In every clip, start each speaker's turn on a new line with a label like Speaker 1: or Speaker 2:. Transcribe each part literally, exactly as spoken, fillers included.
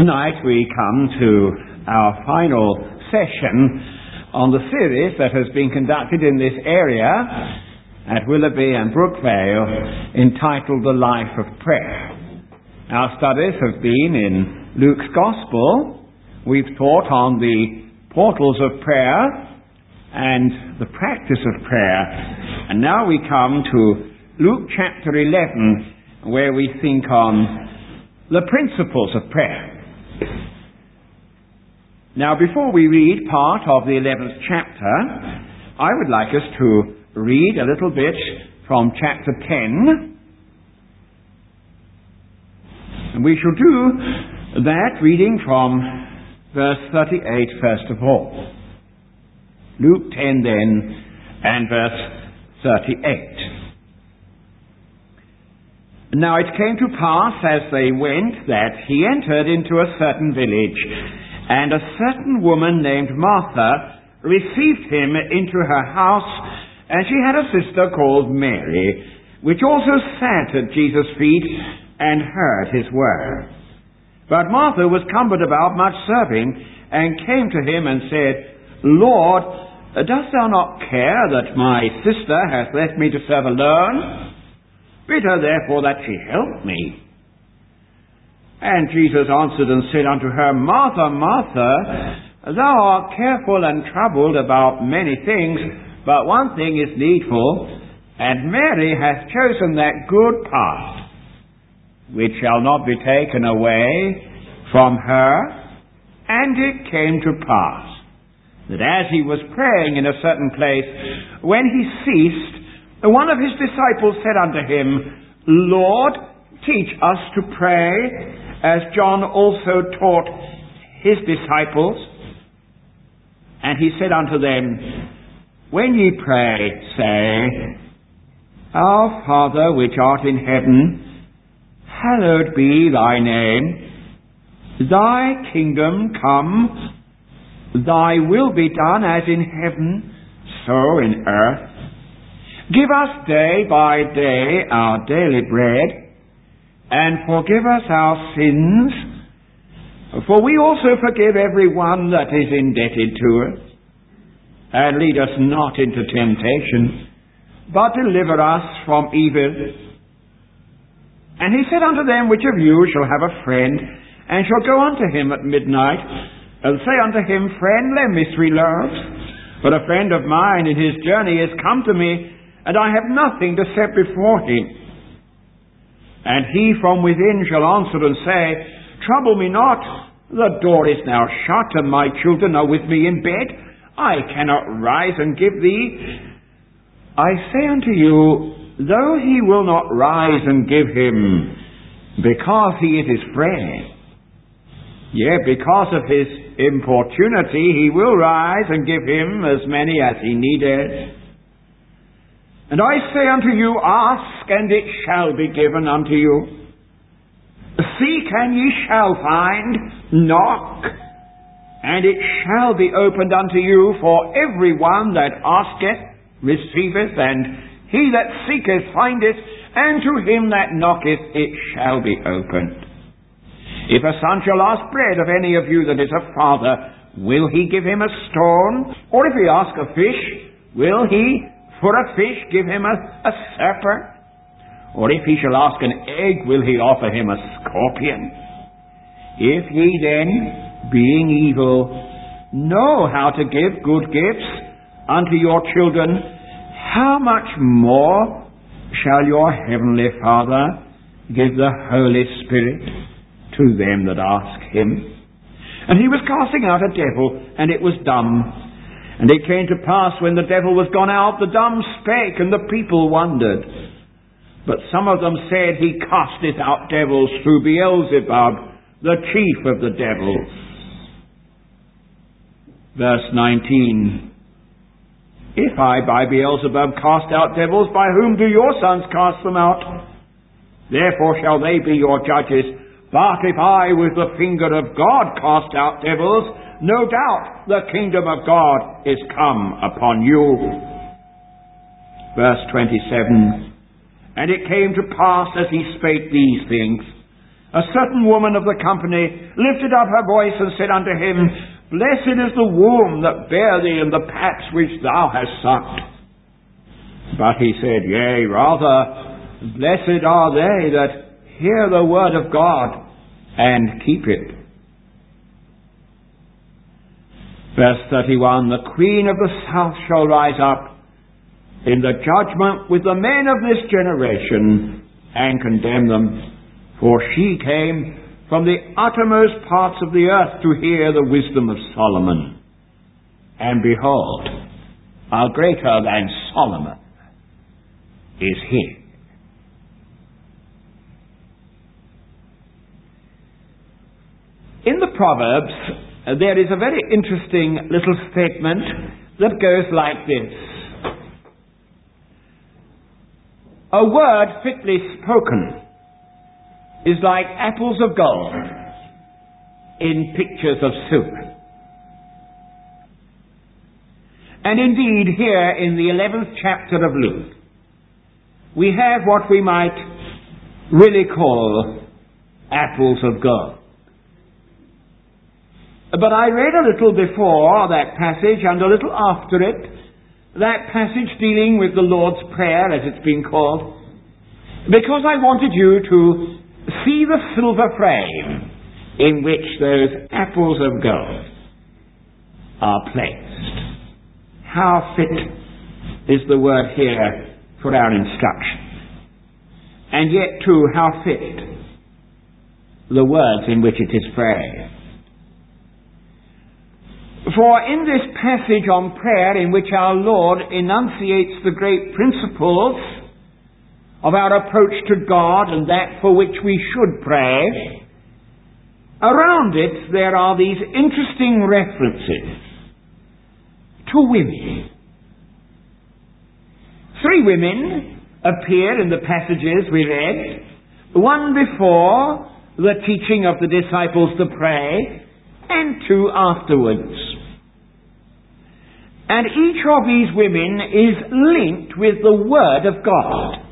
Speaker 1: Tonight we come to our final session on the series that has been conducted in this area at Willoughby and Brookvale, entitled The Life of Prayer. Our studies have been in Luke's Gospel. We've taught on the portals of prayer and the practice of prayer. And now we come to Luke chapter eleven, where we think on the principles of prayer. Now, before we read part of the eleventh chapter, I would like us to read a little bit from chapter ten. And we shall do that reading from verse thirty-eight first of all. Luke ten then, and verse thirty-eight. Now it came to pass as they went that he entered into a certain village, and a certain woman named Martha received him into her house, and she had a sister called Mary, which also sat at Jesus' feet and heard his word. But Martha was cumbered about much serving, and came to him and said, Lord, dost thou not care that my sister hath left me to serve alone? Bid her therefore that she help me. And Jesus answered and said unto her, Martha, Martha, thou art careful and troubled about many things, but one thing is needful, and Mary hath chosen that good part, which shall not be taken away from her. And it came to pass, that as he was praying in a certain place, when he ceased, one of his disciples said unto him, Lord, teach us to pray, as John also taught his disciples. And he said unto them, When ye pray, say, Our Father which art in heaven, hallowed be thy name. Thy kingdom come, thy will be done as in heaven, so in earth. Give us day by day our daily bread, and forgive us our sins, for we also forgive every one that is indebted to us. And lead us not into temptation, but deliver us from evil. And he said unto them, Which of you shall have a friend, and shall go unto him at midnight, and say unto him, Friend, lend me three loaves, for a friend of mine in his journey is come to me, and I have nothing to set before him. And he from within shall answer and say, Trouble me not, the door is now shut, and my children are with me in bed. I cannot rise and give thee. I say unto you, though he will not rise and give him, because he is his friend, yet because of his importunity he will rise and give him as many as he needeth. And I say unto you, ask, and it shall be given unto you. Seek, and ye shall find. Knock, and it shall be opened unto you. For every one that asketh receiveth, and he that seeketh findeth, and to him that knocketh it shall be opened. If a son shall ask bread of any of you that is a father, will he give him a stone? Or if he ask a fish, will he for a fish give him a, a serpent? Or if he shall ask an egg, will he offer him a scorpion? If ye then, being evil, know how to give good gifts unto your children, how much more shall your heavenly Father give the Holy Spirit to them that ask him? And he was casting out a devil, and it was dumb. And it came to pass, when the devil was gone out, the dumb spake, and the people wondered. But some of them said, He casteth out devils through Beelzebub, the chief of the devils. Verse nineteen. If I by Beelzebub cast out devils, by whom do your sons cast them out? Therefore shall they be your judges. But if I with the finger of God cast out devils, no doubt the kingdom of God is come upon you. Verse twenty-seven. And it came to pass, as he spake these things, A certain woman of the company lifted up her voice and said unto him, Blessed is the womb that bare thee, and the paps which thou hast sucked. But he said, Yea, rather, blessed are they that hear the word of God and keep it. Verse thirty-one, The queen of the south shall rise up in the judgment with the men of this generation and condemn them. For she came from the uttermost parts of the earth to hear the wisdom of Solomon. And behold, a greater than Solomon is here. In the Proverbs, there is a very interesting little statement that goes like this. A word fitly spoken is like apples of gold in pictures of silver. And indeed, here in the eleventh chapter of Luke, we have what we might really call apples of gold. But I read a little before that passage and a little after it, that passage dealing with the Lord's Prayer, as it's been called, because I wanted you to see the silver frame in which those apples of gold are placed. How fit is the word here for our instruction. And yet, too, how fit the words in which it is phrased. For in this passage on prayer, in which our Lord enunciates the great principles of our approach to God and that for which we should pray, around it there are these interesting references to women. Three women appear in the passages we read, one before the teaching of the disciples to pray, and two afterwards. And each of these women is linked with the Word of God.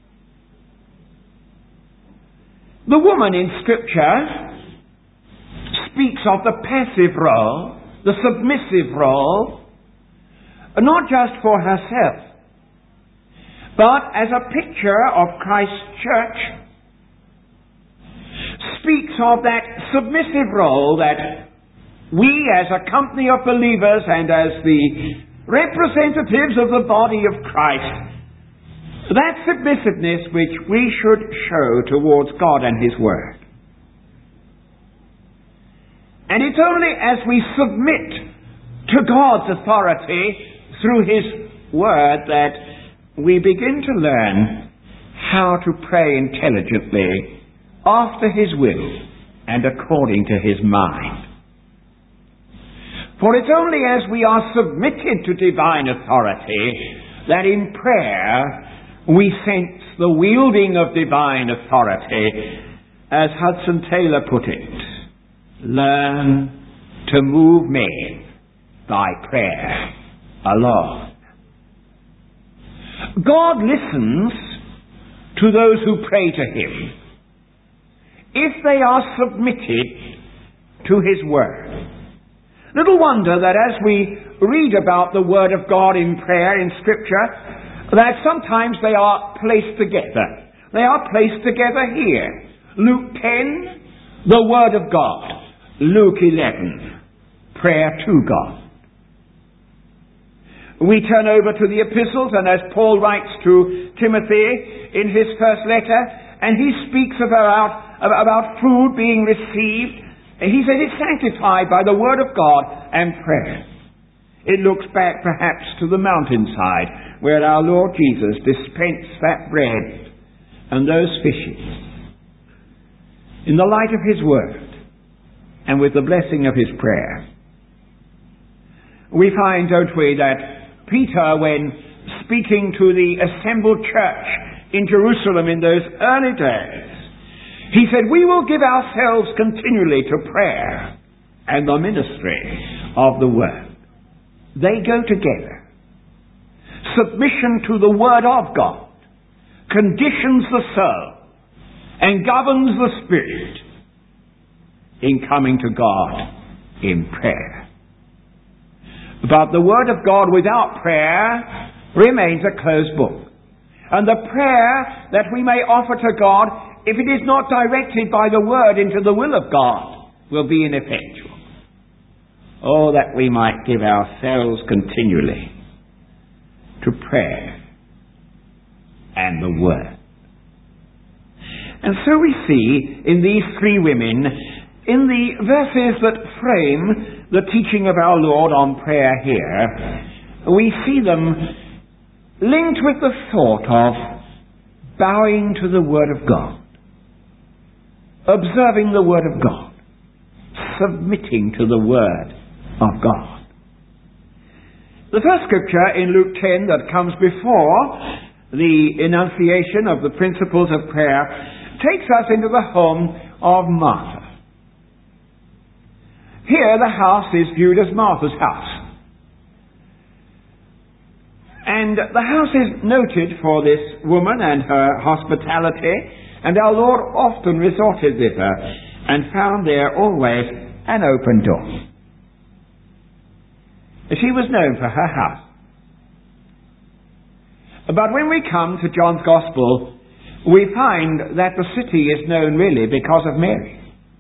Speaker 1: The woman in Scripture speaks of the passive role, the submissive role, not just for herself, but as a picture of Christ's church, speaks of that submissive role that we as a company of believers and as the representatives of the body of Christ, that submissiveness which we should show towards God and His Word. And it's only as we submit to God's authority through His Word that we begin to learn how to pray intelligently after His will and according to His mind. For it's only as we are submitted to divine authority that in prayer we sense the wielding of divine authority, as Hudson Taylor put it, learn to move men by prayer alone. God listens to those who pray to Him if they are submitted to His Word. Little wonder that as we read about the Word of God in prayer in Scripture, that sometimes they are placed together. They are placed together here. Luke ten, the Word of God. Luke eleven, prayer to God. We turn over to the epistles, and as Paul writes to Timothy in his first letter, and he speaks about, about food being received, he said it's sanctified by the Word of God and prayer. It looks back perhaps to the mountainside where our Lord Jesus dispensed that bread and those fishes in the light of His Word and with the blessing of His prayer. We find, don't we, that Peter, when speaking to the assembled church in Jerusalem in those early days, he said, we will give ourselves continually to prayer and the ministry of the Word. They go together. Submission to the Word of God conditions the soul and governs the Spirit in coming to God in prayer. But the Word of God without prayer remains a closed book. And the prayer that we may offer to God, if it is not directed by the Word into the will of God, will be ineffectual. Oh, that we might give ourselves continually to prayer and the Word. And so we see in these three women, in the verses that frame the teaching of our Lord on prayer here, we see them linked with the thought of bowing to the Word of God, observing the Word of God, submitting to the Word of God. The first scripture in Luke ten that comes before the enunciation of the principles of prayer takes us into the home of Martha. Here the house is viewed as Martha's house. And the house is noted for this woman and her hospitality, and our Lord often resorted thither and found there always an open door. She was known for her house. But when we come to John's Gospel, we find that the city is known really because of Mary.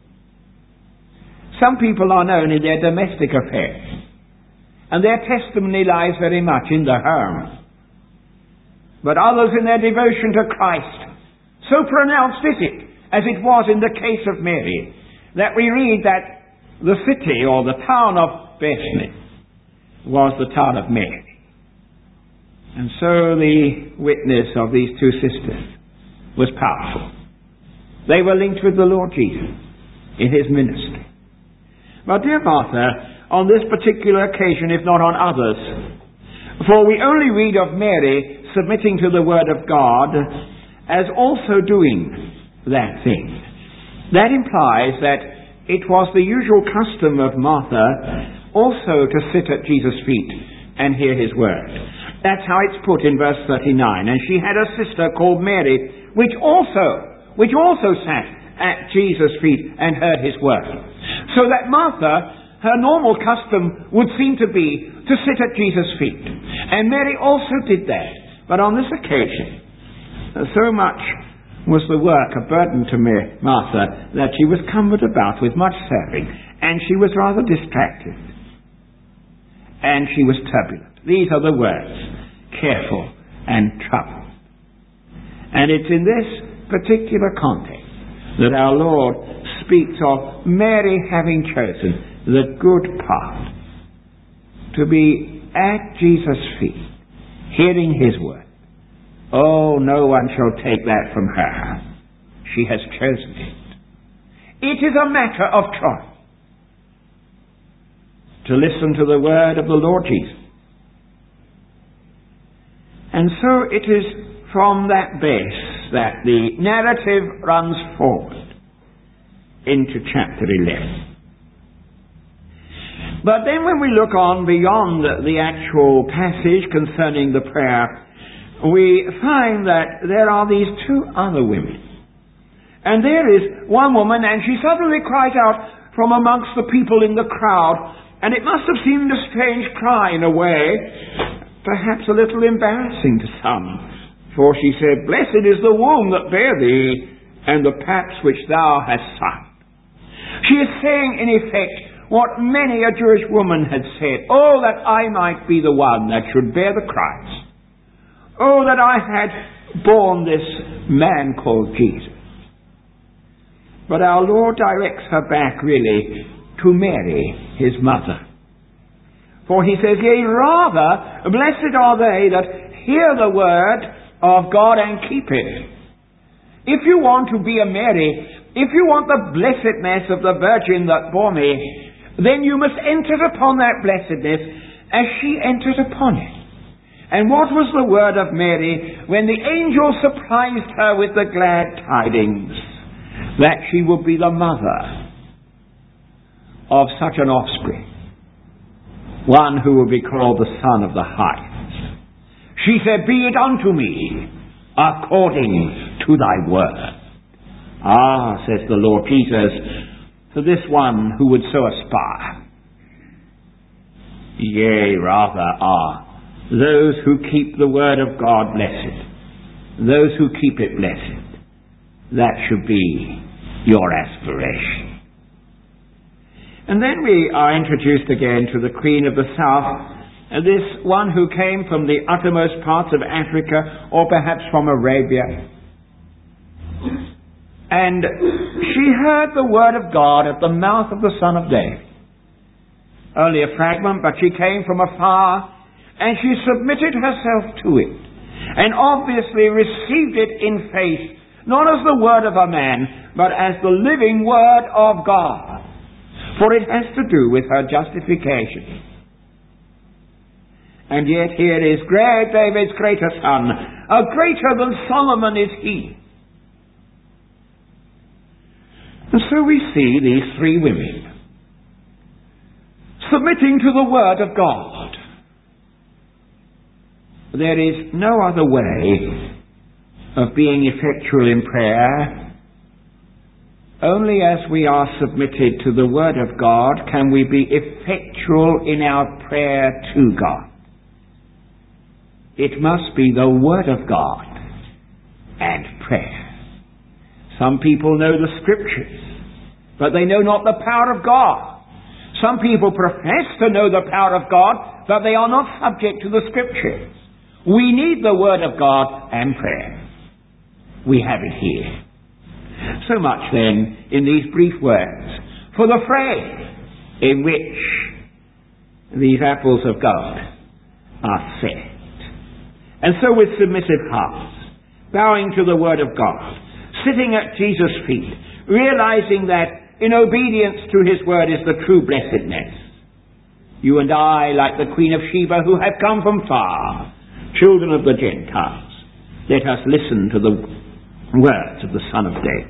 Speaker 1: Some people are known in their domestic affairs, and their testimony lies very much in the home. But others in their devotion to Christ, so pronounced is it, as it was in the case of Mary, that we read that the city or the town of Bethany was the town of Mary. And so the witness of these two sisters was powerful. They were linked with the Lord Jesus in his ministry. But dear Martha, on this particular occasion, if not on others, for we only read of Mary submitting to the Word of God as also doing that thing. That implies that it was the usual custom of Martha also to sit at Jesus' feet and hear his word. That's how it's put in verse thirty-nine. And she had a sister called Mary, which also, which also sat at Jesus' feet and heard his word. So that Martha, her normal custom would seem to be to sit at Jesus' feet. And Mary also did that. But on this occasion, so much was the work a burden to Martha that she was cumbered about with much serving, and she was rather distracted. And she was turbulent. These are the words, careful and troubled. And it's in this particular context that our Lord speaks of Mary having chosen the good part, to be at Jesus' feet, hearing his word. Oh, no one shall take that from her. She has chosen it. It is a matter of choice to listen to the word of the Lord Jesus. And so it is from that base that the narrative runs forward into chapter eleven. But then when we look on beyond the actual passage concerning the prayer, we find that there are these two other women. And there is one woman, and she suddenly cries out from amongst the people in the crowd, and it must have seemed a strange cry in a way, perhaps a little embarrassing to some. For she said, "Blessed is the womb that bare thee, and the paps which thou hast sucked." She is saying, in effect, what many a Jewish woman had said, "Oh, that I might be the one that should bear the Christ. Oh, that I had borne this man called Jesus." But our Lord directs her back, really, to Mary, his mother. For he says, "Yea, rather, blessed are they that hear the word of God and keep it." If you want to be a Mary, if you want the blessedness of the Virgin that bore me, then you must enter upon that blessedness as she entered upon it. And what was the word of Mary when the angel surprised her with the glad tidings that she would be the mother of such an offspring, one who will be called the Son of the Highest? She said, "Be it unto me according to thy word." Ah, says the Lord Jesus, to this one who would so aspire. Yea, rather are those who keep the word of God blessed, those who keep it blessed. That should be your aspiration. And then we are introduced again to the Queen of the South, this one who came from the uttermost parts of Africa, or perhaps from Arabia. And she heard the word of God at the mouth of the Son of David. Only a fragment, but she came from afar, and she submitted herself to it, and obviously received it in faith, not as the word of a man, but as the living word of God. For it has to do with her justification. And yet here is great David's greater son, a greater than Solomon is he. And so we see these three women submitting to the word of God. There is no other way of being effectual in prayer. Only as we are submitted to the word of God can we be effectual in our prayer to God. It must be the word of God and prayer. Some people know the scriptures, but they know not the power of God. Some people profess to know the power of God, but they are not subject to the scriptures. We need the word of God and prayer. We have it here. So much then in these brief words for the frame in which these apples of God are set. And so with submissive hearts, bowing to the word of God, sitting at Jesus' feet, realizing that in obedience to his word is the true blessedness. You and I, like the Queen of Sheba, who have come from far, children of the Gentiles, let us listen to the words of the Son of David.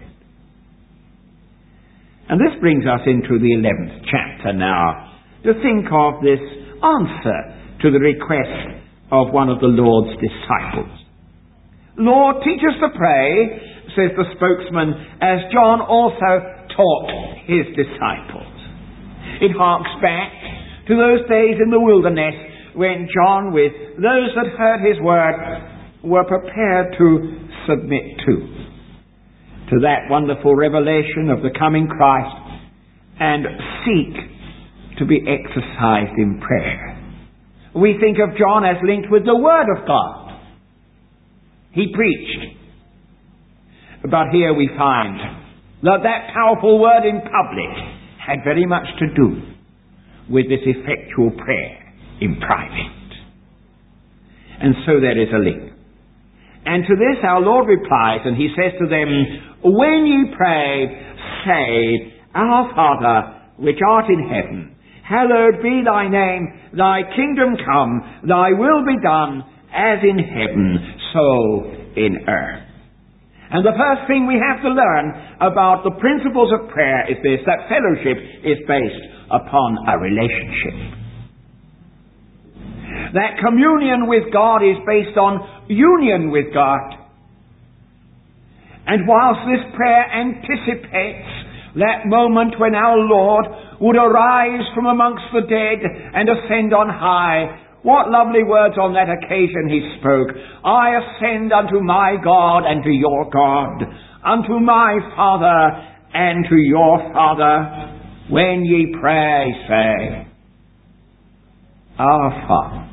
Speaker 1: And this brings us into the eleventh chapter now, to think of this answer to the request of one of the Lord's disciples. Lord, teach us to pray, says the spokesman, as John also taught his disciples. It harks back to those days in the wilderness when John, with those that heard his word, were prepared to submit to, to that wonderful revelation of the coming Christ, and seek to be exercised in prayer. We think of John as linked with the word of God. He preached. But here we find that that powerful word in public had very much to do with this effectual prayer in private. And so there is a link. And to this our Lord replies, and he says to them, when ye pray, say, Our Father, which art in heaven, hallowed be thy name, thy kingdom come, thy will be done, as in heaven, so in earth. And the first thing we have to learn about the principles of prayer is this, that fellowship is based upon a relationship. That communion with God is based on union with God. And whilst this prayer anticipates that moment when our Lord would arise from amongst the dead and ascend on high, what lovely words on that occasion he spoke. I ascend unto my God and to your God, unto my Father and to your Father. When ye pray, say, Our Father.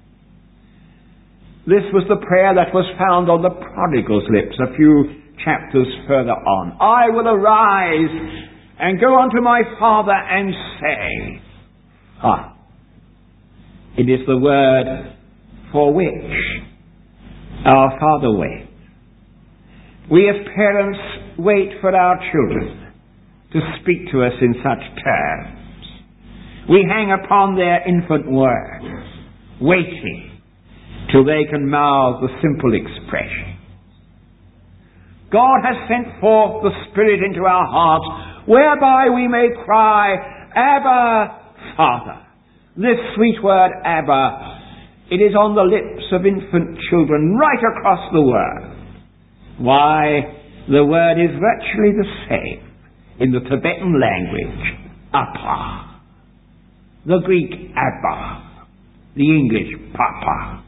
Speaker 1: This was the prayer that was found on the prodigal's lips a few chapters further on. I will arise and go unto my Father and say, Ah. It is the word for which our Father waits. We as parents wait for our children to speak to us in such terms. We hang upon their infant words, waiting till they can mouth the simple expression. God has sent forth the Spirit into our hearts, whereby we may cry, Abba, Father. This sweet word, Abba, it is on the lips of infant children right across the world. Why? The word is virtually the same in the Tibetan language, Appa, the Greek Abba, the English Papa.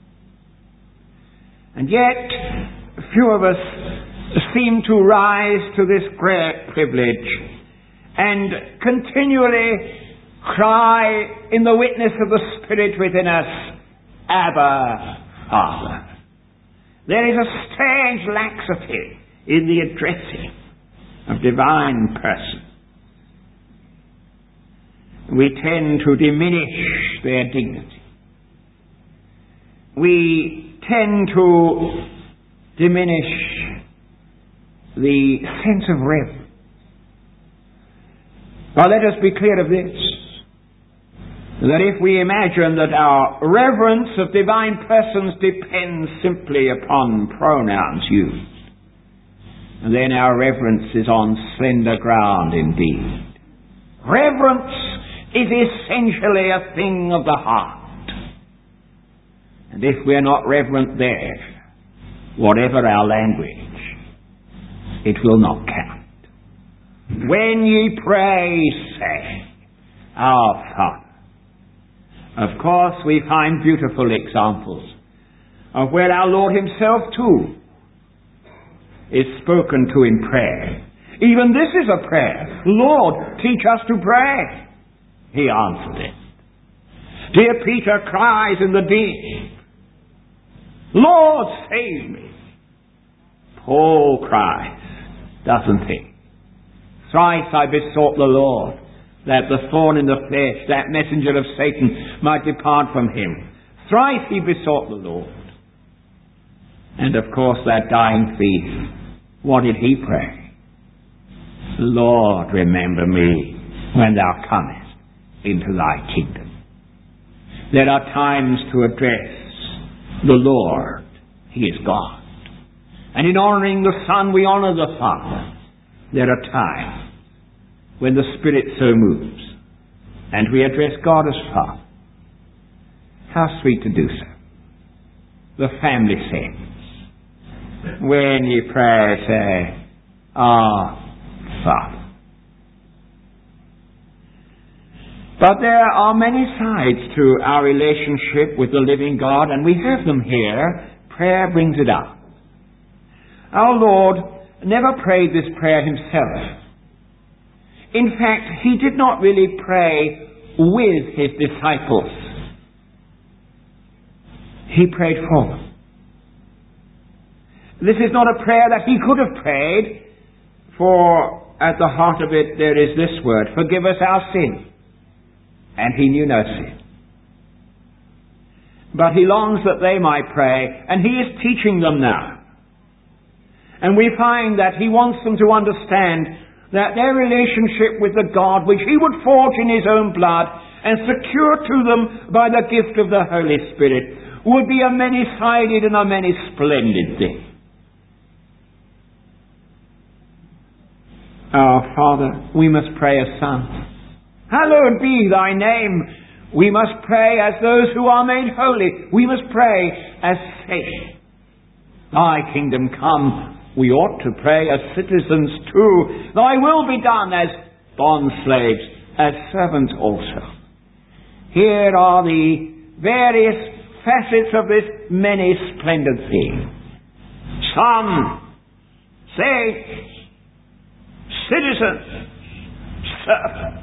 Speaker 1: And yet, few of us seem to rise to this great privilege and continually cry in the witness of the Spirit within us, Abba, Father. There is a strange laxity in the addressing of divine persons. We tend to diminish their dignity. We tend to diminish the sense of reverence. But let us be clear of this, that if we imagine that our reverence of divine persons depends simply upon pronouns used, then our reverence is on slender ground indeed. Reverence is essentially a thing of the heart. And if we are not reverent there, whatever our language, it will not count. When ye pray, say, Our Father. Of course, we find beautiful examples of where our Lord himself, too, is spoken to in prayer. Even this is a prayer. Lord, teach us to pray. He answered it. Dear Peter cries in the deep, Lord, save me. Paul cries, doesn't he? Thrice I besought the Lord that the thorn in the flesh, that messenger of Satan, might depart from him. Thrice he besought the Lord. And of course that dying thief, what did he pray? Lord, remember me when thou comest into thy kingdom. There are times to address the Lord. He is God. And in honoring the Son, we honor the Father. There are times when the Spirit so moves, and we address God as Father. How sweet to do so. The family saints, when ye pray, say, Our Father. But there are many sides to our relationship with the living God, and we have them here. Prayer brings it up. Our Lord never prayed this prayer himself. In fact, he did not really pray with his disciples. He prayed for them. This is not a prayer that he could have prayed, for at the heart of it there is this word, forgive us our sin. And he knew no sin. But he longs that they might pray, and he is teaching them now. And we find that he wants them to understand that their relationship with the God which he would forge in his own blood and secure to them by the gift of the Holy Spirit would be a many-sided and a many-splendid thing. Our Father, we must pray as sons. Hallowed be thy name. We must pray as those who are made holy. We must pray as saints. Thy kingdom come. We ought to pray as citizens too. Thy will be done as bondslaves, as servants also. Here are the various facets of this many splendid thing. Son, saint, citizen, servant.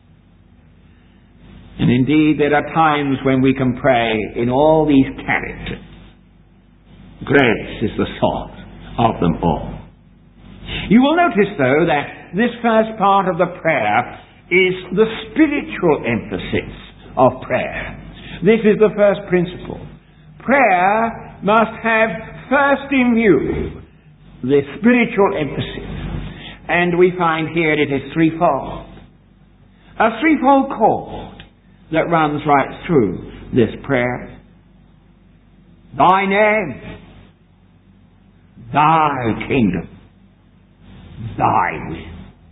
Speaker 1: And indeed there are times when we can pray in all these characters. Grace is the salt of them all. You will notice, though, that this first part of the prayer is the spiritual emphasis of prayer. This is the first principle. Prayer must have first in view the spiritual emphasis. And we find here it is threefold. A threefold chord that runs right through this prayer. Thy name, thy kingdom, thy will.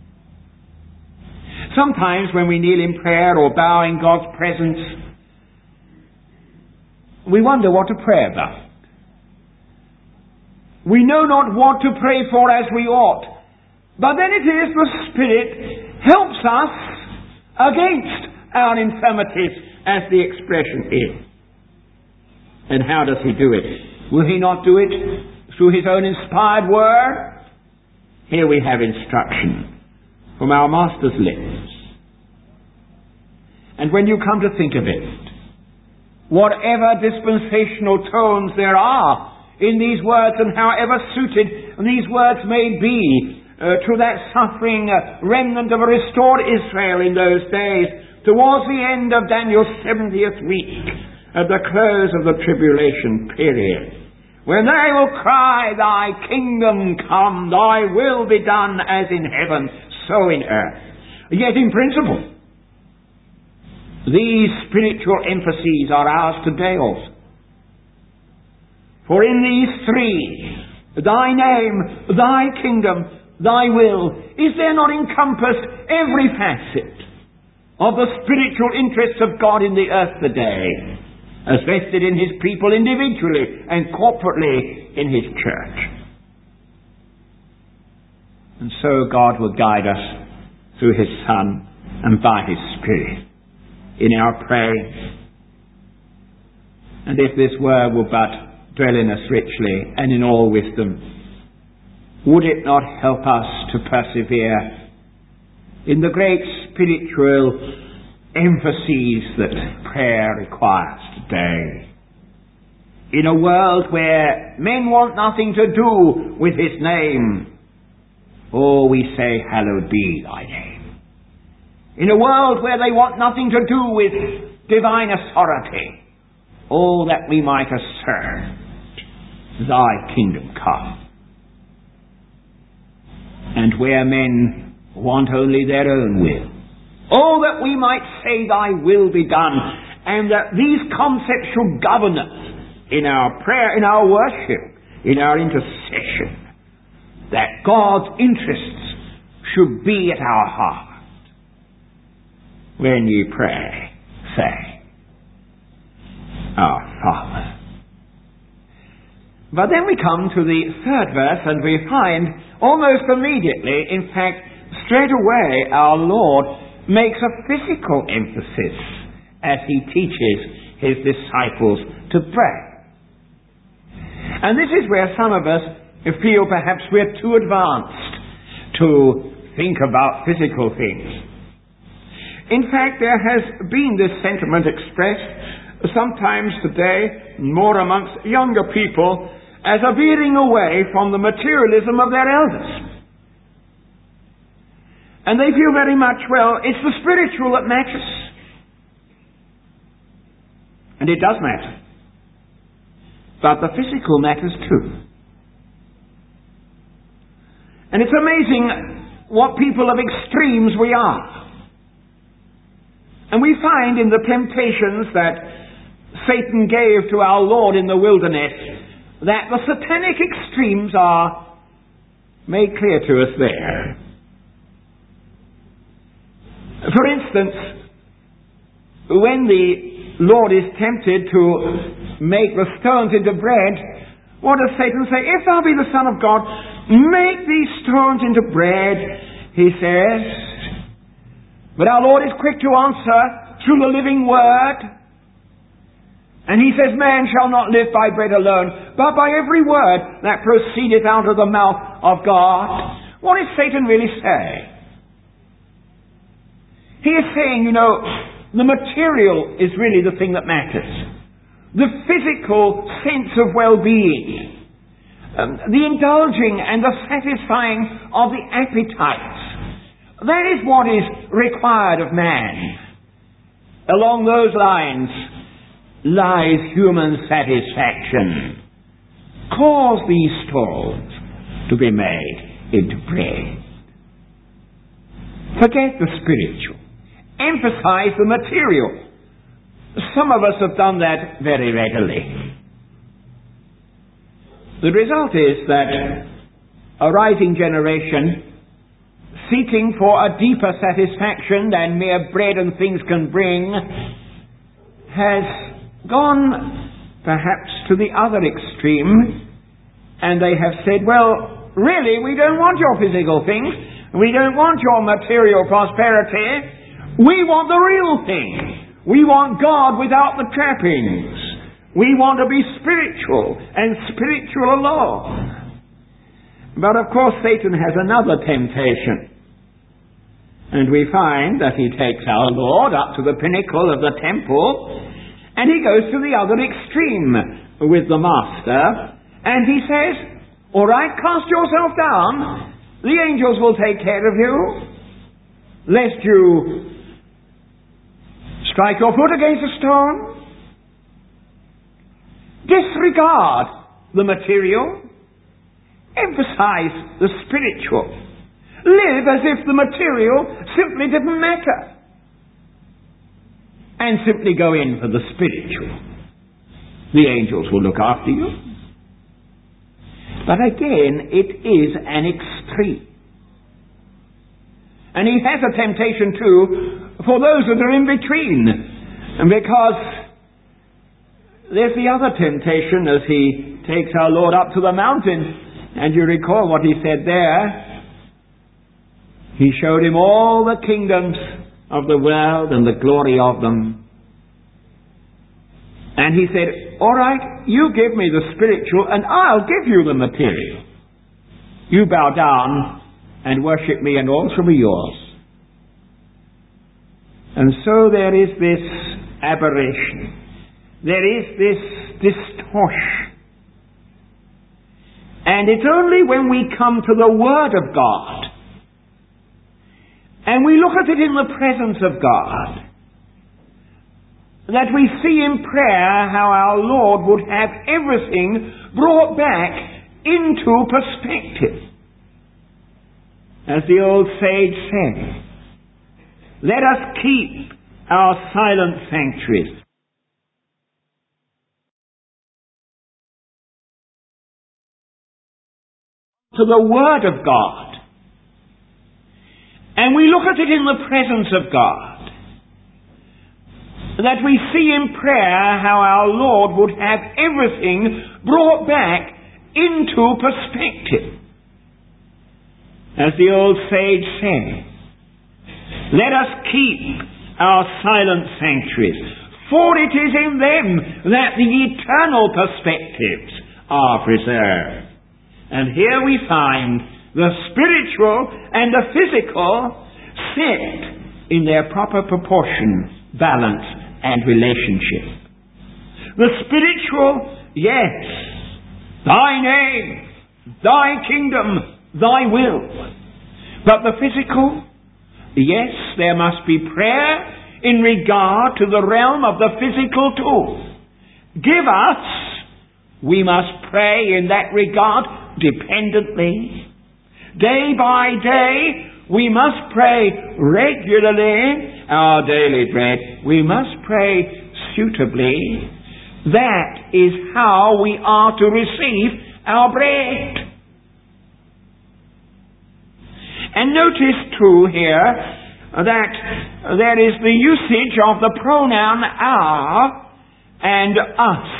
Speaker 1: Sometimes when we kneel in prayer or bow in God's presence, we wonder what to pray about. We know not what to pray for as we ought. But then it is the Spirit helps us against our infirmities, as the expression is. And how does He do it? Will He not do it through His own inspired word? Here we have instruction from our Master's lips. And when you come to think of it, whatever dispensational tones there are in these words, and however suited these words may be uh, to that suffering uh, remnant of a restored Israel in those days, towards the end of Daniel's seventieth week, at the close of the tribulation period, when they will cry, Thy kingdom come, Thy will be done as in heaven, so in earth. Yet in principle, these spiritual emphases are ours today also. For in these three, Thy name, Thy kingdom, Thy will, is there not encompassed every facet of the spiritual interests of God in the earth today, as vested in His people individually and corporately in His church? And so God will guide us through His Son and by His Spirit in our praying. And if this word will but dwell in us richly and in all wisdom, would it not help us to persevere in the great spiritual emphases that prayer requires today? In a world where men want nothing to do with His name, oh, we say, hallowed be Thy name. In a world where they want nothing to do with divine authority, oh, that we might assert, Thy kingdom come. And where men want only their own will, oh, that we might say, Thy will be done, and that these concepts should govern us in our prayer, in our worship, in our intercession, that God's interests should be at our heart. When ye pray, say, Our Father. But then we come to the third verse, and we find almost immediately, in fact, straight away, our Lord makes a physical emphasis as He teaches His disciples to pray. And this is where some of us feel perhaps we're too advanced to think about physical things. In fact, there has been this sentiment expressed sometimes today, more amongst younger people, as a veering away from the materialism of their elders. And they feel very much, well, it's the spiritual that matters. And it does matter. But the physical matters too. And it's amazing what people of extremes we are. And we find in the temptations that Satan gave to our Lord in the wilderness that the satanic extremes are made clear to us there. For instance, when the Lord is tempted to make the stones into bread, what does Satan say? If thou be the Son of God, make these stones into bread, he says. But our Lord is quick to answer through the living word. And He says, man shall not live by bread alone, but by every word that proceedeth out of the mouth of God. What is Satan really saying? He is saying, you know, the material is really the thing that matters. The physical sense of well-being. Um, the indulging and the satisfying of the appetites. That is what is required of man. Along those lines lies human satisfaction. Cause these stones to be made into bread. Forget the spiritual. Emphasize the material. Some of us have done that very readily. The result is that a rising generation, seeking for a deeper satisfaction than mere bread and things can bring, has gone perhaps to the other extreme And they have said, well, really, we don't want your physical things. We don't want your material prosperity. We want the real thing. We want God without the trappings. We want to be spiritual and spiritual alone. But of course Satan has another temptation. And we find that he takes our Lord up to the pinnacle of the temple, and he goes to the other extreme with the Master, and he says, all right, cast yourself down. The angels will take care of you, lest you strike your foot against a stone. Disregard the material. Emphasize the spiritual. Live as if the material simply didn't matter. And simply go in for the spiritual. The angels will look after you. But again, it is an extreme. And he has a temptation too for those that are in between. And because there's the other temptation as he takes our Lord up to the mountain. And you recall what he said there. He showed him all the kingdoms of the world and the glory of them. And he said, all right, you give me the spiritual and I'll give you the material. You bow down and worship me and all shall be yours. And so there is this aberration. There is this distortion. And it's only when we come to the Word of God and we look at it in the presence of God that we see in prayer how our Lord would have everything brought back into perspective. As the old sage said, let us keep our silent sanctuaries. To the Word of God. And we look at it in the presence of God. That we see in prayer how our Lord would have everything brought back into perspective. As the old sage said, let us keep our silent sanctuaries, for it is in them that the eternal perspectives are preserved. And here we find the spiritual and the physical set in their proper proportion, balance, and relationship. The spiritual, yes, thy name, thy kingdom, thy will. But the physical, yes, there must be prayer in regard to the realm of the physical too. Give us, we must pray in that regard dependently. Day by day, we must pray regularly our daily bread. We must pray suitably. That is how we are to receive our bread. And notice too here that there is the usage of the pronoun our and us.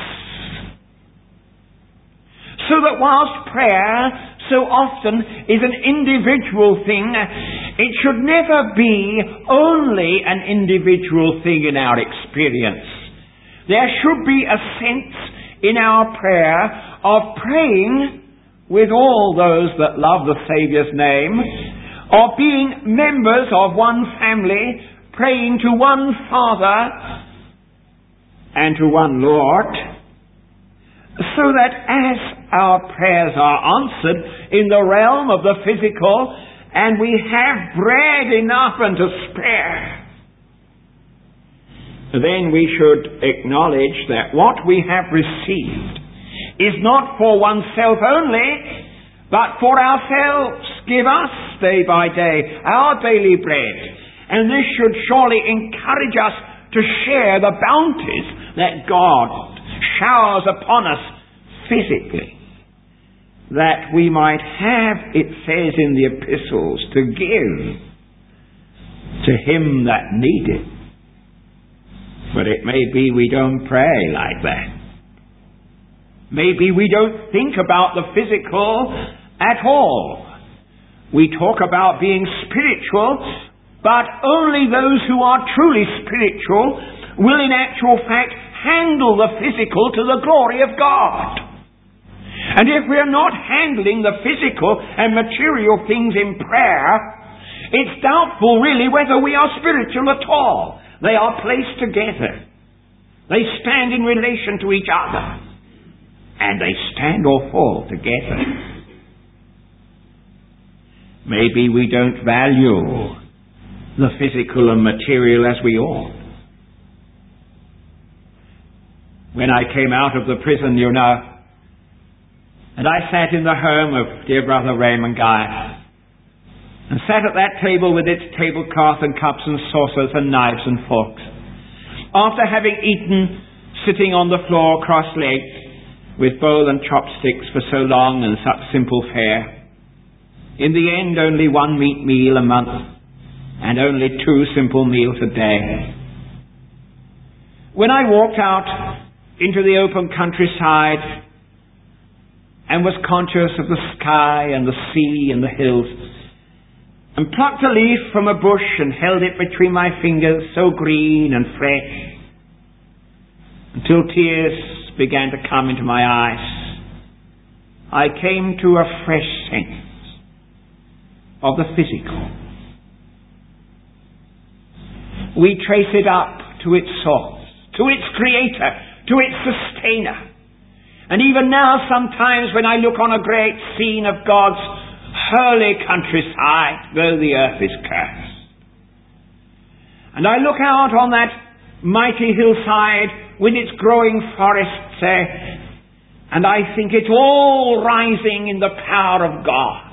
Speaker 1: So that whilst prayer so often is an individual thing, it should never be only an individual thing in our experience. There should be a sense in our prayer of praying with all those that love the Saviour's name, of being members of one family, praying to one Father and to one Lord, so that as our prayers are answered in the realm of the physical, and we have bread enough and to spare, then we should acknowledge that what we have received is not for oneself only, but for ourselves. Give us day by day our daily bread. And this should surely encourage us to share the bounties that God showers upon us physically, that we might have, it says in the epistles, to give to him that needeth. But it may be we don't pray like that. Maybe we don't think about the physical at all. We talk about being spiritual, but only those who are truly spiritual will in actual fact handle the physical to the glory of God. And if we're not handling the physical and material things in prayer, it's doubtful really whether we are spiritual at all. They are placed together. They stand in relation to each other. And they stand or fall together. Maybe we don't value the physical and material as we ought. When I came out of the prison, you know, and I sat in the home of dear brother Raymond Guy, and sat at that table with its tablecloth and cups and saucers and knives and forks. After having eaten, sitting on the floor cross-legged, with bowl and chopsticks for so long and such simple fare. In the end, only one meat meal a month, and only two simple meals a day. When I walked out into the open countryside and was conscious of the sky and the sea and the hills, and plucked a leaf from a bush and held it between my fingers, so green and fresh, until tears began to come into my eyes, I came to a fresh sense of the physical. We trace it up to its source, to its creator, to its sustainer. And even now, sometimes when I look on a great scene of God's holy countryside, though the earth is cursed, and I look out on that mighty hillside with its growing forests there, and I think it's all rising in the power of God.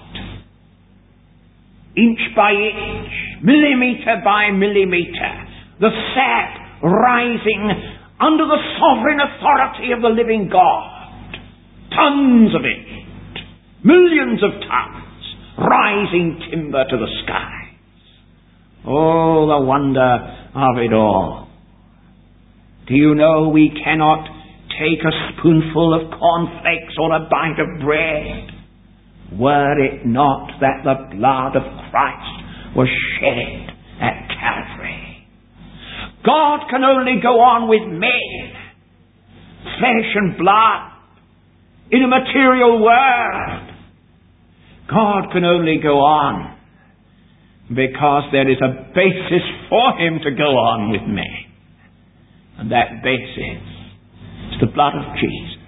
Speaker 1: Inch by inch, millimeter by millimeter, the sap rising under the sovereign authority of the living God. Tons of it, millions of tons, rising timber to the skies. Oh, the wonder of it all. Do you know we cannot take a spoonful of cornflakes or a bite of bread were it not that the blood of Christ was shed at Calvary? God can only go on with men, flesh and blood, in a material world. God can only go on because there is a basis for Him to go on with men. And that basis is the blood of Jesus.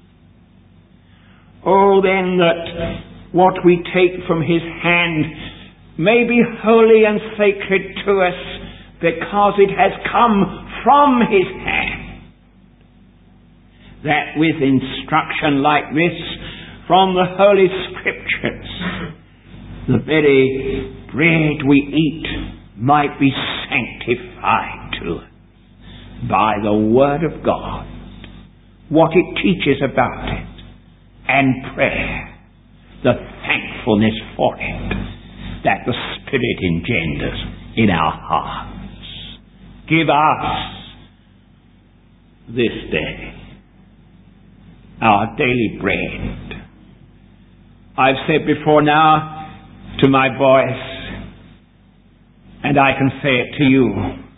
Speaker 1: Oh, then that what we take from His hand may be holy and sacred to us because it has come from His hand. That with instruction like this from the Holy Scriptures, the very bread we eat might be sanctified to us by the Word of God, what it teaches about it, and prayer, the thankfulness for it that the Spirit engenders in our hearts. Give us this day our daily bread. I've said before now to my boys, and I can say it to you,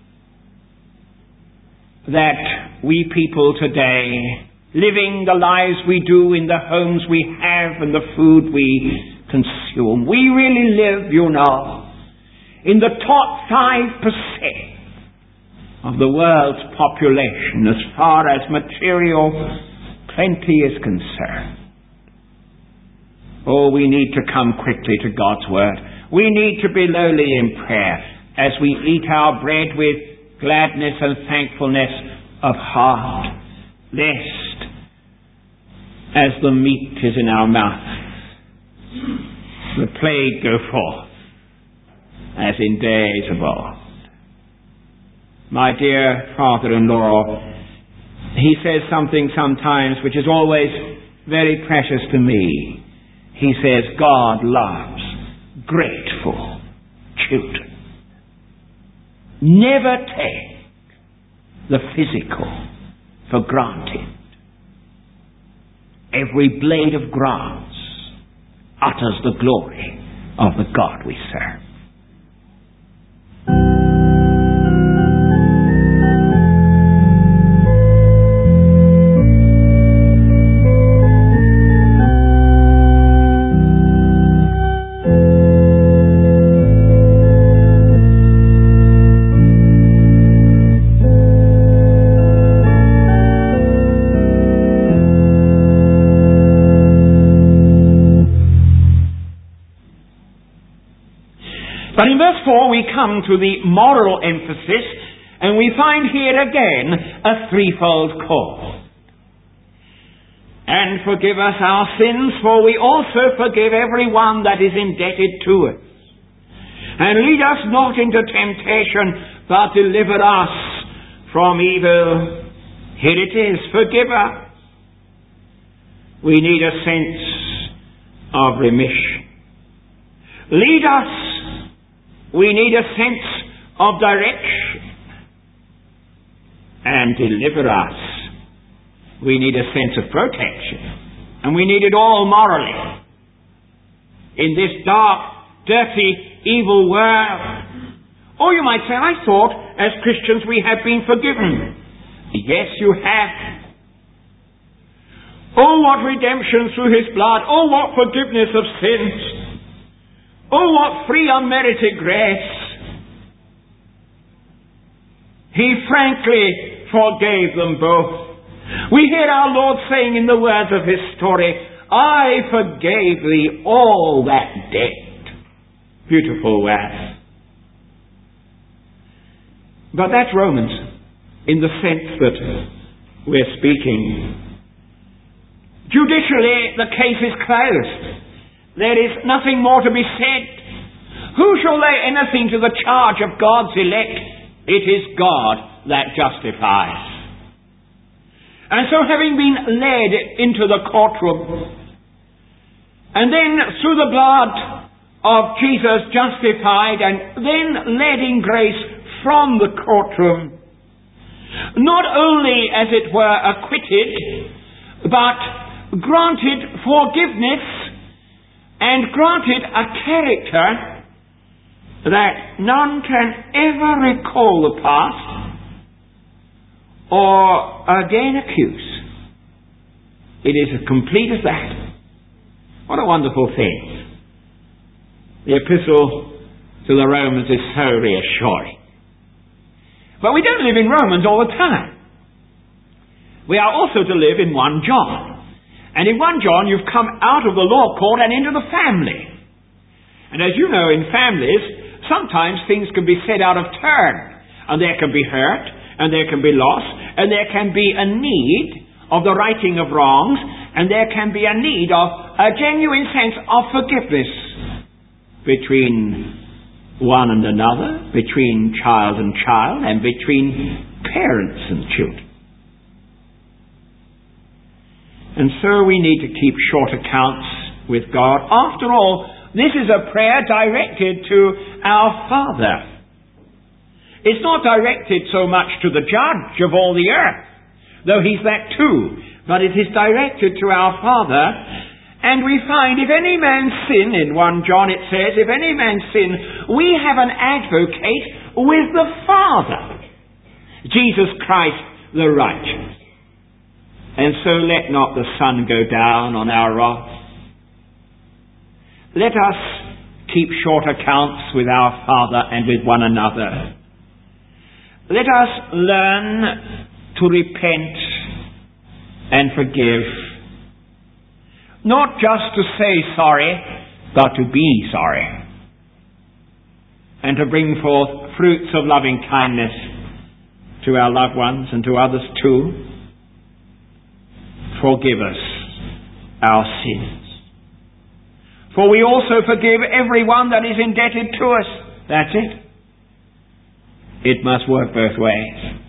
Speaker 1: that we people today, living the lives we do in the homes we have and the food we consume, we really live, you know, in the top five percent of the world's population as far as material plenty is concerned. Oh, we need to come quickly to God's Word. We need to be lowly in prayer as we eat our bread with gladness and thankfulness of heart, lest, as the meat is in our mouth, the plague go forth, as in days of old. My dear father-in-law, he says something sometimes which is always very precious to me. He says, God loves grateful children. Never take the physical for granted. every blade of grass utters the glory of the God we serve.
Speaker 2: But in verse four we come to the moral emphasis, and we find here again a threefold call. And forgive us our sins, for we also forgive everyone that is indebted to us. And lead us not into temptation, but deliver us from evil. Here it is, forgive us. We need a sense of remission. Lead us. We need a sense of direction. And deliver us. We need a sense of protection. And we need it all morally. In this dark, dirty, evil world. Or you might say, I thought as Christians we have been forgiven. Yes, you have. Oh, what redemption through His blood. Oh, what forgiveness of sins. Oh, what free unmerited grace. He frankly forgave them both. We hear our Lord saying in the words of His story, I forgave thee all that debt. Beautiful words. But that's Romans, in the sense that we're speaking. Judicially, the case is closed. There is nothing more to be said. Who shall lay anything to the charge of God's elect? It is God that justifies. And so having been led into the courtroom, and then through the blood of Jesus justified, and then led in grace from the courtroom, not only, as it were, acquitted, but granted forgiveness, and granted a character that none can ever recall the past or again accuse. It is as complete as that. What a wonderful thing. The epistle to the Romans is so reassuring. But we don't live in Romans all the time. We are also to live in First John. And in First John, you've come out of the law court and into the family. And as you know, in families, sometimes things can be said out of turn. And there can be hurt, and there can be loss, and there can be a need of the righting of wrongs, and there can be a need of a genuine sense of forgiveness between one and another, between child and child, and between parents and children. And so we need to keep short accounts with God. After all, this is a prayer directed to our Father. It's not directed so much to the judge of all the earth, though He's that too, but it is directed to our Father. And we find, if any man sin, in First John it says, if any man sin, we have an advocate with the Father, Jesus Christ the righteous. And so let not the sun go down on our wrath. Let us keep short accounts with our Father and with one another. Let us learn to repent and forgive. Not just to say sorry, but to be sorry. And to bring forth fruits of loving kindness to our loved ones and to others too. Forgive us our sins. For we also forgive everyone that is indebted to us. That's it. It must work both ways.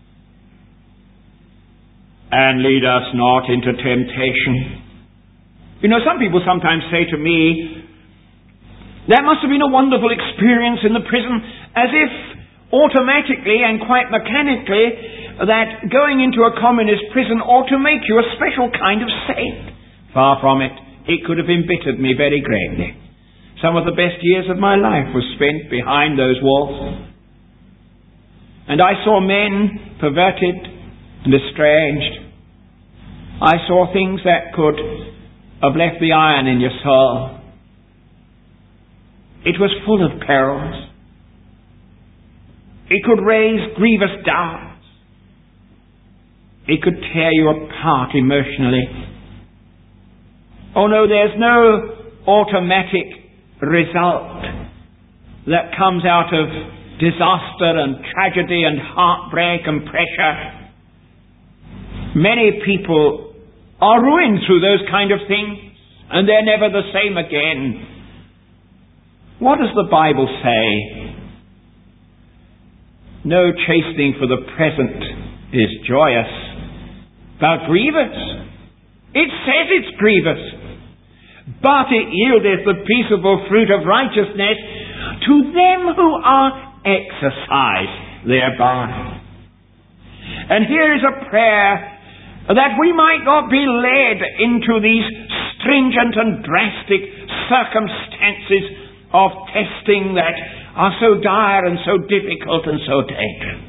Speaker 2: And lead us not into temptation. You know, some people sometimes say to me, that must have been a wonderful experience in the prison, as if automatically and quite mechanically that going into a communist prison ought to make you a special kind of saint. Far from it. It could have embittered me very greatly. Some of the best years of my life were spent behind those walls. And I saw men perverted and estranged. I saw things that could have left the iron in your soul. It was full of perils. It could raise grievous doubts. It could tear you apart emotionally. Oh no, there's no automatic result that comes out of disaster and tragedy and heartbreak and pressure. Many people are ruined through those kind of things, and they're never the same again. What does the Bible say? No chastening for the present is joyous, but grievous. It says it's grievous, but it yieldeth the peaceable fruit of righteousness to them who are exercised thereby. And here is a prayer that we might not be led into these stringent and drastic circumstances of testing that are so dire and so difficult and so dangerous.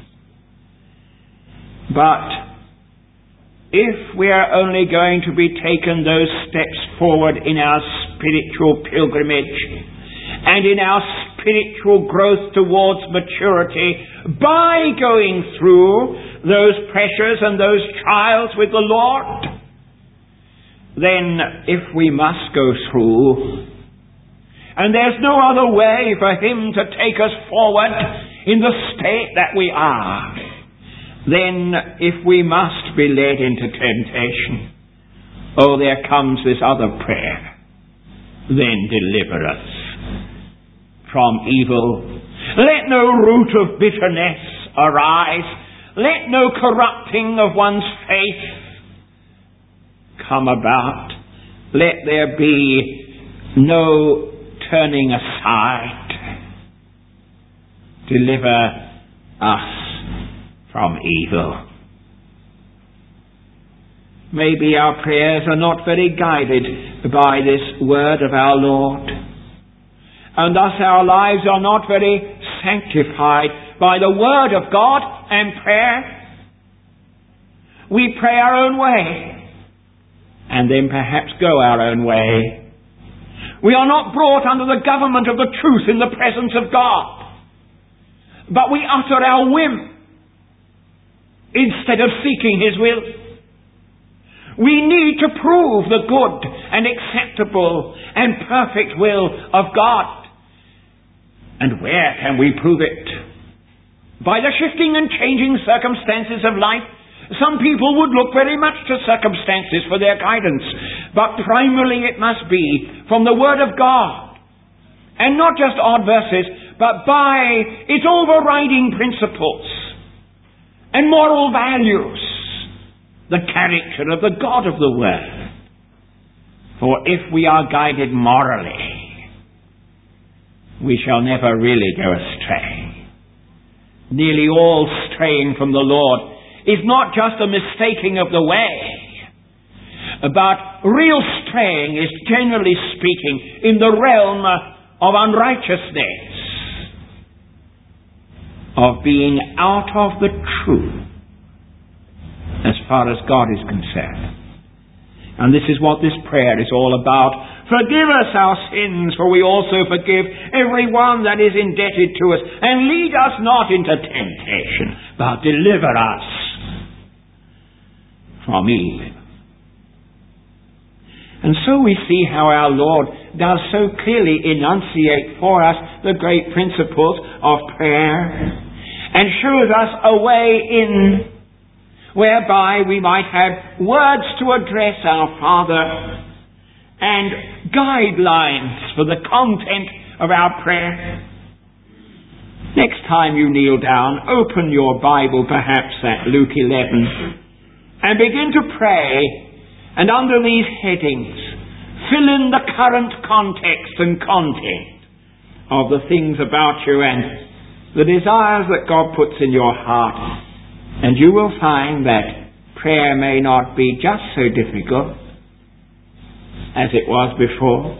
Speaker 2: But if we are only going to be taken those steps forward in our spiritual pilgrimage and in our spiritual growth towards maturity by going through those pressures and those trials with the Lord, then if we must go through, and there's no other way for Him to take us forward in the state that we are, then if we must be led into temptation, oh, there comes this other prayer. Then deliver us from evil. Let no root of bitterness arise. Let no corrupting of one's faith come about. Let there be no turning aside. Deliver us from evil. Maybe our prayers are not very guided by this word of our Lord, and thus our lives are not very sanctified by the word of God and prayer. We pray our own way, and then perhaps go our own way. We are not brought under the government of the truth in the presence of God, but we utter our whim instead of seeking His will. We need to prove the good and acceptable and perfect will of God. And where can we prove it? By the shifting and changing circumstances of life. Some people would look very much to circumstances for their guidance, but primarily it must be from the Word of God, and not just odd verses, but by its overriding principles and moral values, the character of the God of the Word. For if we are guided morally, we shall never really go astray. Nearly all straying from the Lord is not just a mistaking of the way, but real straying is, generally speaking, in the realm of unrighteousness, of being out of the truth as far as God is concerned. And this is what this prayer is all about. Forgive us our sins, for we also forgive everyone that is indebted to us. And lead us not into temptation, but deliver us from evil. And so we see how our Lord does so clearly enunciate for us the great principles of prayer, and shows us a way in whereby we might have words to address our Father and guidelines for the content of our prayer. Next time you kneel down, open your Bible perhaps at Luke eleven and begin to pray, and under these headings fill in the current context and content of the things about you and the desires that God puts in your heart. And you will find that prayer may not be just so difficult as it was before.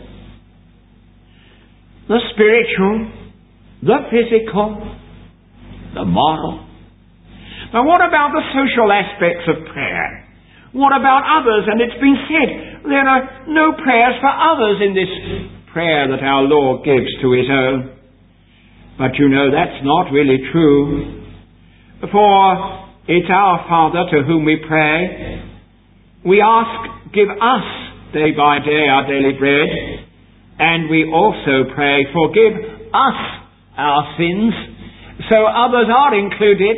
Speaker 2: The spiritual, the physical, the moral. But what about the social aspects of prayer? What about others? And it's been said there are no prayers for others in this prayer that our Lord gives to his own. But you know that's not really true. For it's our Father to whom we pray. We ask, give us day by day our daily bread. And we also pray, forgive us our sins. So others are included.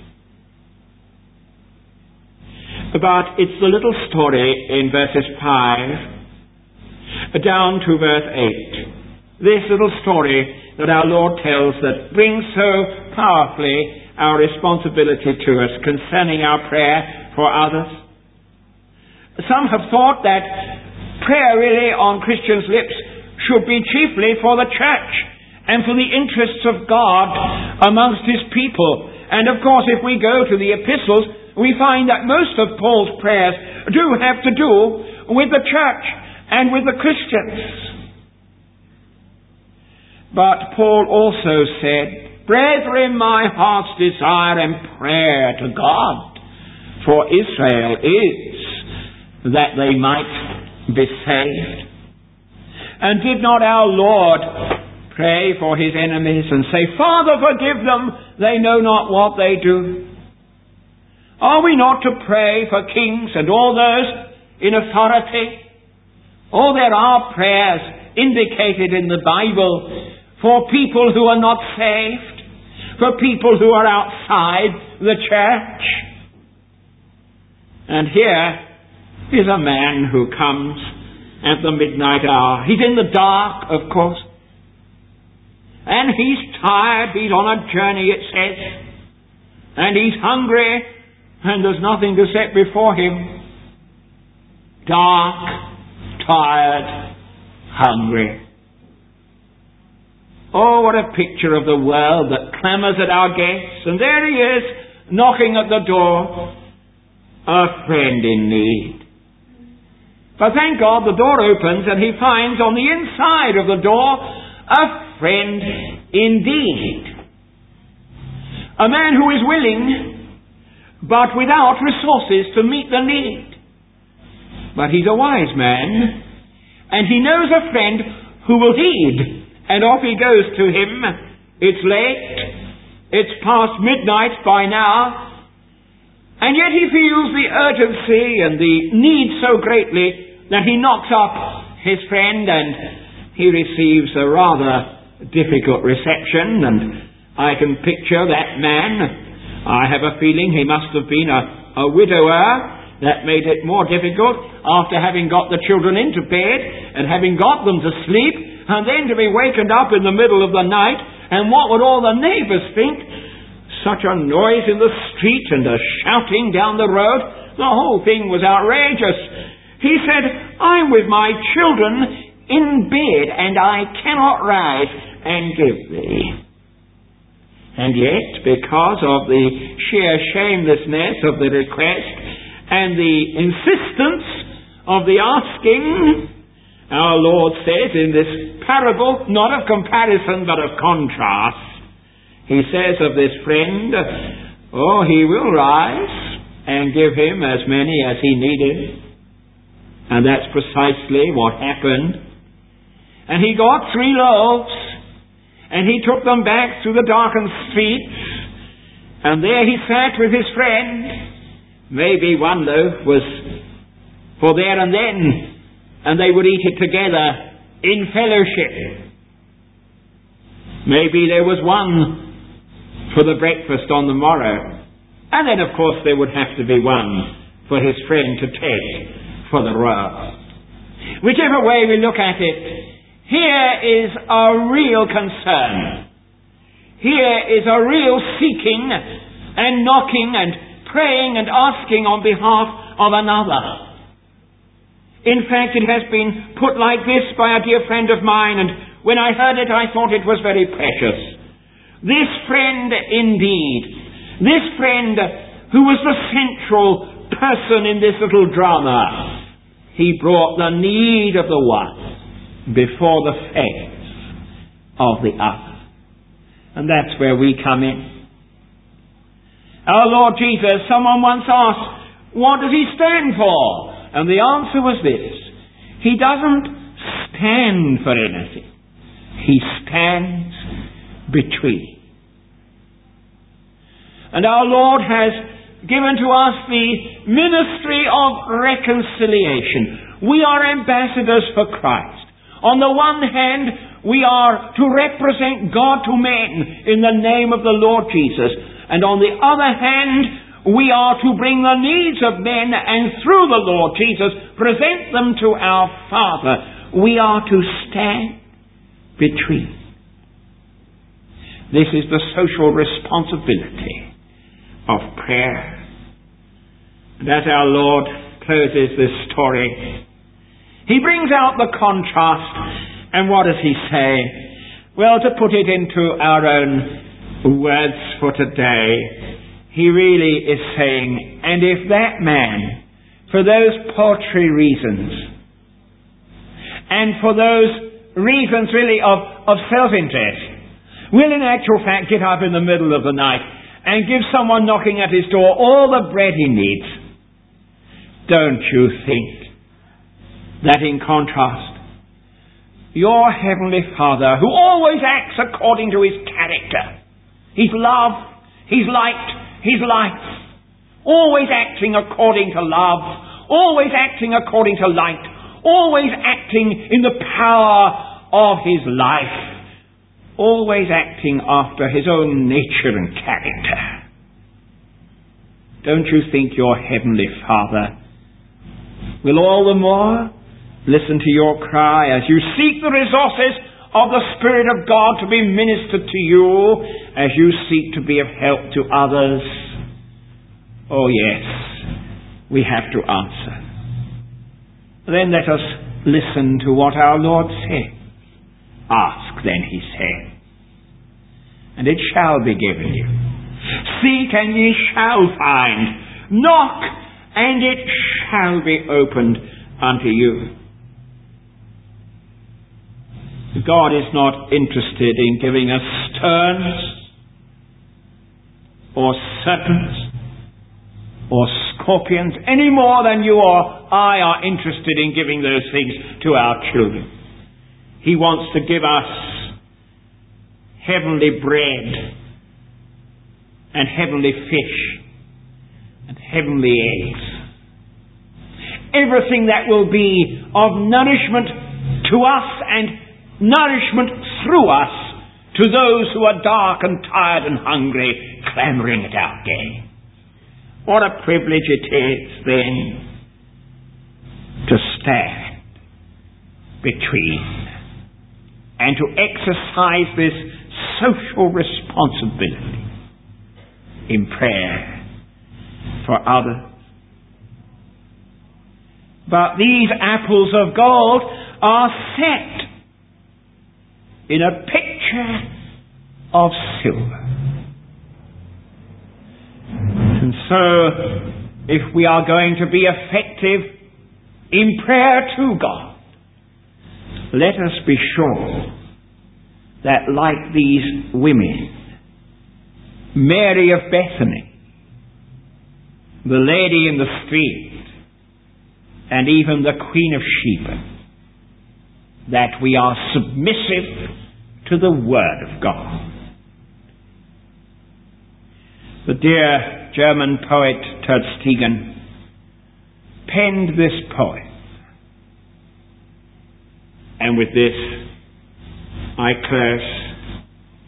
Speaker 2: But it's the little story in verses five down to verse eight. This little story that our Lord tells that brings so powerfully our responsibility to us concerning our prayer for others. Some have thought that prayer really on Christians' lips should be chiefly for the church and for the interests of God amongst his people. And of course, if we go to the epistles, we find that most of Paul's prayers do have to do with the church and with the Christians. But Paul also said, brethren, my heart's desire and prayer to God for Israel is that they might be saved. And did not our Lord pray for his enemies and say, Father, forgive them, they know not what they do? Are we not to pray for kings and all those in authority? Oh, there are prayers indicated in the Bible for people who are not saved, for people who are outside the church. And here is a man who comes at the midnight hour. He's in the dark, of course. And he's tired. He's on a journey, it says. And he's hungry. And there's nothing to set before him. Dark, tired, hungry. Oh, what a picture of the world that clamours at our gates. And there he is, knocking at the door. A friend in need. But thank God the door opens and he finds on the inside of the door a friend indeed. A man who is willing, but without resources to meet the need. But he's a wise man, and he knows a friend who will heed. And off he goes to him. It's late. It's past midnight by now. And yet he feels the urgency and the need so greatly that he knocks up his friend and he receives a rather difficult reception. And I can picture that man. I have a feeling he must have been a, a widower. That made it more difficult after having got the children into bed and having got them to sleep, and then to be wakened up in the middle of the night. And what would all the neighbours think? Such a noise in the street and a shouting down the road. The whole thing was outrageous. He said, I'm with my children in bed and I cannot rise and give thee. And yet, because of the sheer shamelessness of the request and the insistence of the asking, our Lord says in this parable, not of comparison but of contrast, he says of this friend, oh, he will rise and give him as many as he needed. And that's precisely what happened. And he got three loaves, and he took them back through the darkened streets, and there he sat with his friend. Maybe one loaf was for there and then, and they would eat it together in fellowship. Maybe there was one for the breakfast on the morrow. And then, of course, there would have to be one for his friend to take for the road. Whichever way we look at it, here is a real concern. Here is a real seeking and knocking and praying and asking on behalf of another. In fact, it has been put like this by a dear friend of mine, and when I heard it, I thought it was very precious. This friend indeed, this friend who was the central person in this little drama. He brought the need of the one before the face of the other. And that's where we come in. Our Lord Jesus, someone once asked, what does he stand for? And the answer was this: he doesn't stand for anything. He stands between. And our Lord has given to us the ministry of reconciliation. We are ambassadors for Christ. On the one hand, we are to represent God to men in the name of the Lord Jesus. And on the other hand, we are to bring the needs of men and through the Lord Jesus present them to our Father. We are to stand between. This is the social responsibility of prayer. And as our Lord closes this story, he brings out the contrast. And what does he say? Well, to put it into our own words for today, he really is saying, and if that man, for those paltry reasons, and for those reasons really of, of self-interest, will in actual fact get up in the middle of the night and give someone knocking at his door all the bread he needs, don't you think that in contrast, your Heavenly Father, who always acts according to His character, His love, His light, His life, always acting according to love, always acting according to light, always acting in the power of His life, always acting after His own nature and character. Don't you think your Heavenly Father will all the more listen to your cry as you seek the resources of the Spirit of God to be ministered to you, as you seek to be of help to others? Oh yes, we have to answer. Then let us listen to what our Lord said. Ask, then he said, and it shall be given you. Seek, and ye shall find. Knock, and it shall be opened unto you. God is not interested in giving us sterns or serpents or scorpions any more than you or I are interested in giving those things to our children. He wants to give us heavenly bread and heavenly fish and heavenly eggs. Everything that will be of nourishment to us and nourishment through us to those who are dark and tired and hungry, clamouring at our gate. What a privilege it is then to stand between and to exercise this social responsibility in prayer for others. But these apples of gold are set in a picture of silver. And so, if we are going to be effective in prayer to God, let us be sure that like these women, Mary of Bethany, the lady in the street, and even the Queen of Sheba, that we are submissive to the Word of God. The dear German poet Tersteegen penned this poem. And with this I close.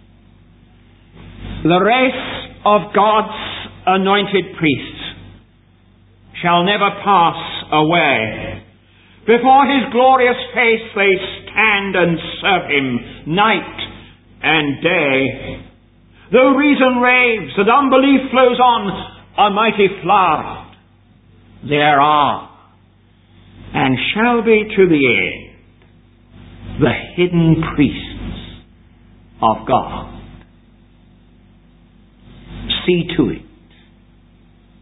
Speaker 2: The race of God's anointed priests shall never pass away. Before His glorious face they stand and serve Him night and day. Though reason raves and unbelief flows on, a mighty flood there are, and shall be to the end, the hidden priests of God. See to it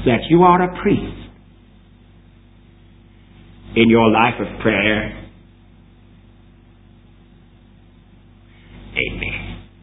Speaker 2: that you are a priest. In your life of prayer,